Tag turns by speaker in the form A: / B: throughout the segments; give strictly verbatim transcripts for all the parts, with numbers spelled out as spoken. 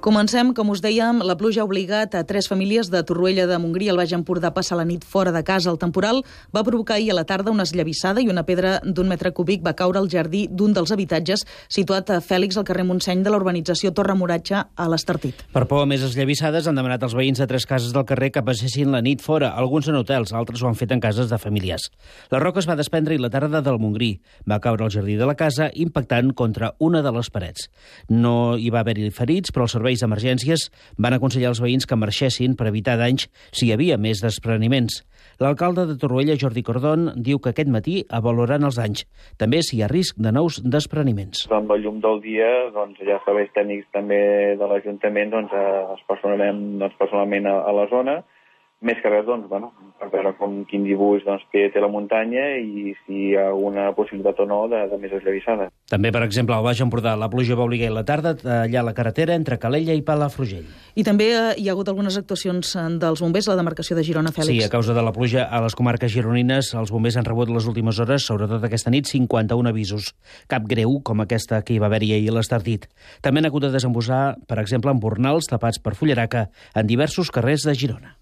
A: Comencem, com us dèiem, la pluja ha obligat a tres famílies de Torroella de Montgrí al Baix Empordà a passar la nit fora de casa. El temporal va provocar ahir a la tarda una esllavissada i una pedra d'un metre cúbic va caure al jardí d'un dels habitatges situat a Fèlix, al carrer Montseny de la urbanització Torre Moratge a l'Estartit.
B: Per por a més esllavissades han demanat als veïns de tres cases del carrer que passessin la nit fora, alguns en hotels, altres ho han fet en cases de familiars. La roca es va desprendre i la tarda del Montgrí va caure al jardí de la casa impactant contra una de les parets. No hi va haver-hi ferits, però els serveis d'emergències van aconsellar als veïns que marxessin per evitar danys si hi havia més despreniments. L'alcalde de Torroella, Jordi Cordón, diu que aquest matí avaloraran els danys, també si hi ha risc de nous despreniments.
C: Amb la llum del dia, doncs, ja serveis tècnics també de l'Ajuntament, doncs, es personalment, doncs, personalment a, a la zona. Més que res, doncs, bueno, per veure com, quin dibuix doncs, té, té la muntanya i si hi ha alguna possibilitat o no de, de més esllavissada.
B: També, per exemple, al Baix Empordà, la pluja va obligar a la tarda a tallar la carretera entre Calella i Palafrugell.
A: I també eh, hi ha hagut algunes actuacions dels bombers a la demarcació de Girona, Fèlix.
B: Sí, a causa de la pluja a les comarques gironines, els bombers han rebut les últimes hores, sobretot aquesta nit, cinquanta-un avisos. Cap greu, com aquesta que hi va haver-hi ahir a l'Estartit. També han hagut de desembosar, per exemple, embornals tapats per fullaraca en diversos carrers de Girona.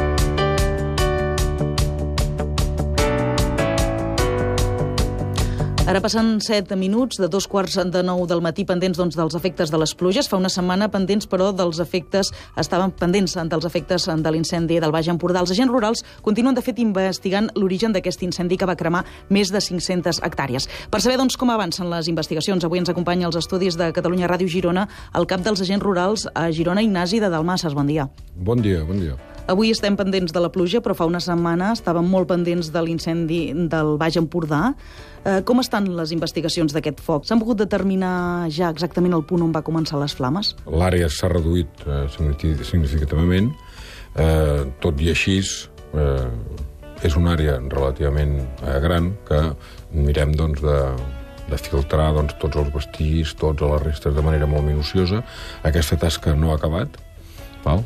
A: Ara passen set minuts de dos quarts de nou del matí pendents doncs, dels efectes de les pluges. Fa una setmana pendents, però, dels efectes estaven pendents dels efectes de l'incendi del Baix Empordà. Els agents rurals continuen, de fet, investigant l'origen d'aquest incendi que va cremar més de cinc-centes hectàrees. Per saber doncs, com avancen les investigacions, avui ens acompanya als estudis de Catalunya Ràdio Girona el cap dels agents rurals a Girona, Ignasi de Dalmases. Bon dia.
D: Bon dia, bon dia.
A: Avui estem pendents de la pluja, però fa una setmana estàvem molt pendents de l'incendi del Baix Empordà. Eh, com estan les investigacions d'aquest foc? S'han pogut determinar ja exactament el punt on va començar les flames?
D: L'àrea s'ha reduït eh, significativament. Eh, tot i així, eh, és una àrea relativament eh, gran que mirem doncs, de, de filtrar doncs, tots els vestigis, tots les restes de manera molt minuciosa. Aquesta tasca no ha acabat, val?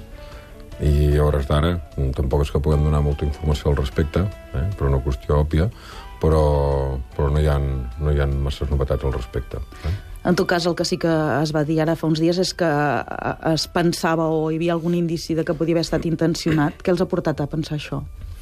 D: I a hores d'ara tampoc és que puguem donar molta informació al respecte, eh, per una qüestió òbvia, però, però no, hi ha, no hi ha masses novetats al respecte. Eh?
A: En tot cas, el que sí que es va dir ara fa uns dies és que es pensava o hi havia algun indici de que podia haver estat intencionat. Què els ha portat a pensar això?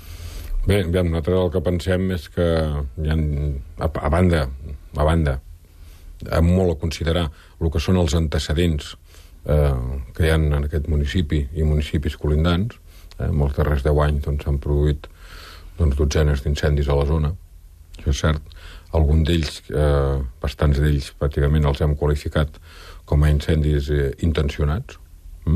D: Bé, bé nosaltres el que pensem és que hi ha, a, a banda, a banda, hem molt a considerar el que són els antecedents eh, que hi ha en aquest municipi i municipis colindants. Eh, en els darrers deu anys doncs, s'han produït doncs, dotzenes d'incendis a la zona. Això és cert. Alguns d'ells, eh, bastants d'ells, pràcticament els hem qualificat com a incendis eh, intencionats. Mm?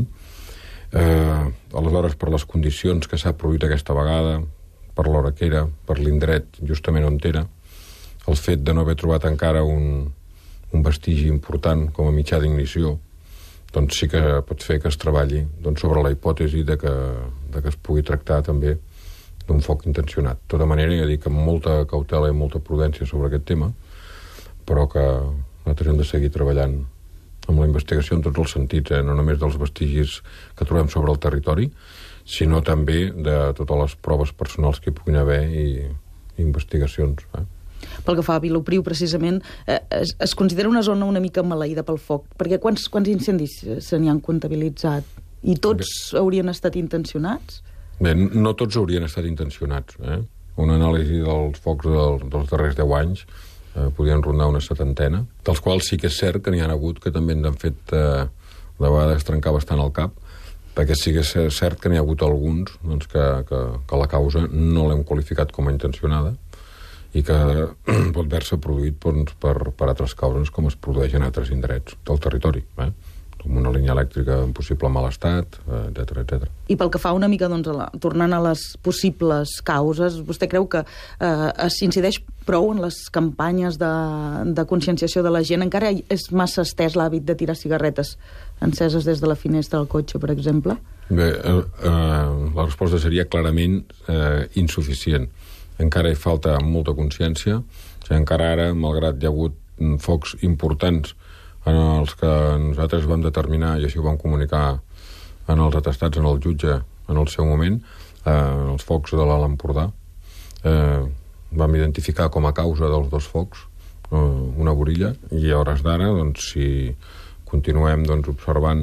D: Eh, aleshores, per les condicions que s'ha produït aquesta vegada, per l'hora que era, per l'indret justament on era, el fet de no haver trobat encara un, un vestigi important com a mitjà d'ignició, doncs sí que pot fer que es treballi doncs, sobre la hipòtesi de que, de que es pugui tractar també d'un foc intencionat. De tota manera, ja dic, amb molta cautela i molta prudència sobre aquest tema, però que nosaltres hem de seguir treballant amb la investigació en tots els sentits, eh? No només dels vestigis que trobem sobre el territori, sinó també de totes les proves personals que hi puguin haver i, i investigacions. Eh?
A: Pel que fa a Vilopriu, precisament, eh, es, es considera una zona una mica maleïda pel foc, perquè quants, quants incendis se n'hi han comptabilitzat? I tots Bé. haurien estat intencionats?
D: Bé, no tots haurien estat intencionats. Eh? Una anàlisi dels focs del, dels darrers deu anys eh, podien rondar una setantena, dels quals sí que és cert que n'hi ha hagut que també ens han fet eh, de vegades trencar bastant el cap, perquè sí que és cert que n'hi ha hagut alguns doncs, que, que, que la causa no l'hem qualificat com a intencionada i que pot haver-se produït doncs, per, per altres causes com es produeix en altres indrets del territori, eh? com una línia elèctrica en possible mal estat, etcètera, etcètera.
A: I pel que fa una mica, doncs, a la, tornant a les possibles causes, vostè creu que eh, s'incideix prou en les campanyes de, de conscienciació de la gent? Encara és massa estès l'hàbit de tirar cigarretes enceses des de la finestra del cotxe, per exemple?
D: Bé, eh, eh, la resposta seria clarament eh, insuficient. Encara hi falta molta consciència. O sigui, encara ara, malgrat hi ha hagut focs importants en els que nosaltres vam determinar, i així ho vam comunicar en els atestats, en el jutge, en el seu moment, eh, els focs de l'Alt Empordà. Eh, vam identificar com a causa dels dos focs eh, una borilla, i a hores d'ara, doncs, si continuem doncs, observant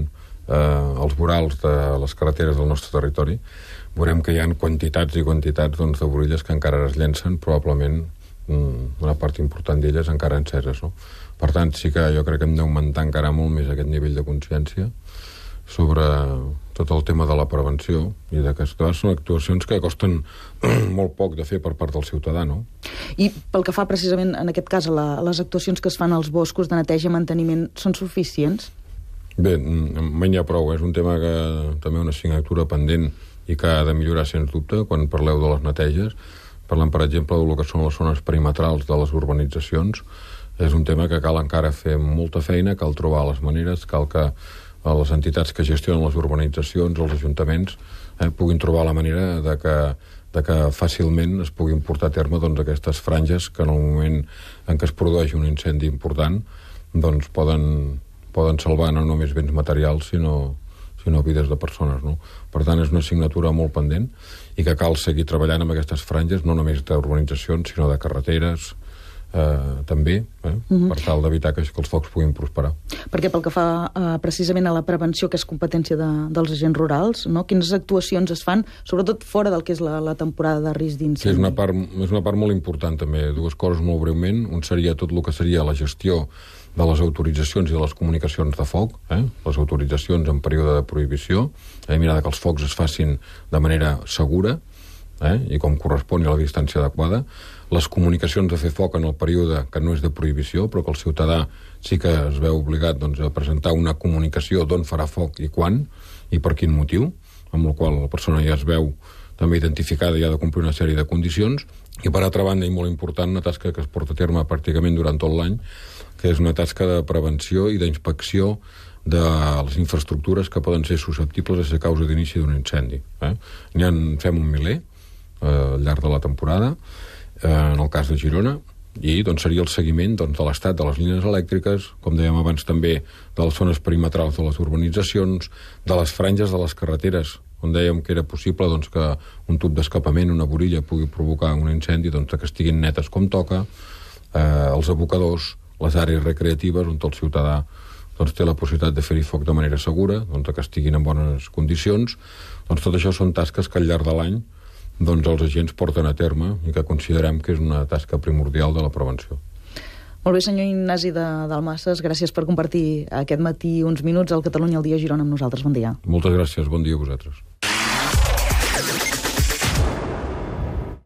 D: eh, els vorals de les carreteres del nostre territori, veurem que hi ha quantitats i quantitats doncs, de borilles que encara es llencen, probablement una part important d'elles encara enceses, no? Per tant, sí que jo crec que hem d'augmentar encara molt més aquest nivell de consciència sobre tot el tema de la prevenció i de que són actuacions que costen molt poc de fer per part del ciutadà, no?
A: I pel que fa precisament, en aquest cas, a, la, a les actuacions que es fan als boscos de neteja i manteniment, són suficients?
D: Bé, mai n'hi ha prou. És un tema que també una assignatura pendent i que ha de millorar, sens dubte, quan parleu de les neteges. Parlem, per exemple, del que són les zones perimetrals de les urbanitzacions. És un tema que cal encara fer molta feina, cal trobar les maneres, cal que les entitats que gestionen les urbanitzacions, els ajuntaments, eh, puguin trobar la manera de que, de que fàcilment es puguin portar a terme doncs, aquestes franges que en el moment en què es produeix un incendi important doncs poden, poden salvar no només béns materials, sinó, sinó vides de persones, no? Per tant, és una assignatura molt pendent i que cal seguir treballant amb aquestes franges, no només d'urbanitzacions, sinó de carreteres, eh, també, eh, mm-hmm. per tal d'evitar que, que els focs puguin prosperar.
A: Perquè pel que fa eh, precisament a la prevenció, que és competència de, dels agents rurals, no? Quines actuacions es fan, sobretot fora del que és la, la temporada de risc d'incendi?
D: Sí, és una part, és una part molt important, també. Dues coses molt breument. Un seria tot el que seria la gestió de les autoritzacions i de les comunicacions de foc, eh? Les autoritzacions en període de prohibició, eh? mirar que els focs es facin de manera segura, eh? i com correspon a la distància adequada, les comunicacions de fer foc en el període que no és de prohibició, però que el ciutadà sí que es veu obligat doncs, a presentar una comunicació d'on farà foc i quan, i per quin motiu, amb la qual la persona ja es veu també identificada i ha de complir una sèrie de condicions, i per altra banda, i molt important, una tasca que es porta a terme pràcticament durant tot l'any, que és una tasca de prevenció i d'inspecció de les infraestructures que poden ser susceptibles de ser causa d'inici d'un incendi. Eh? N'hi en fem un miler eh, al llarg de la temporada, eh, en el cas de Girona, i doncs, seria el seguiment doncs, de l'estat de les línies elèctriques, com dèiem abans també, de les zones perimetrals de les urbanitzacions, de les franges de les carreteres, on dèiem que era possible doncs, que un tub d'escapament, una borilla, pugui provocar un incendi, doncs, que estiguin netes com toca, eh, els abocadors, les àrees recreatives on el ciutadà doncs, té la possibilitat de fer-hi foc de manera segura, doncs, que estiguin en bones condicions. Doncs tot això són tasques que al llarg de l'any doncs, els agents porten a terme i que considerem que és una tasca primordial de la prevenció.
A: Molt bé, senyor Ignasi de Dalmases, gràcies per compartir aquest matí uns minuts al Catalunya al dia Girona amb nosaltres. Bon dia.
D: Moltes gràcies, bon dia a vosaltres.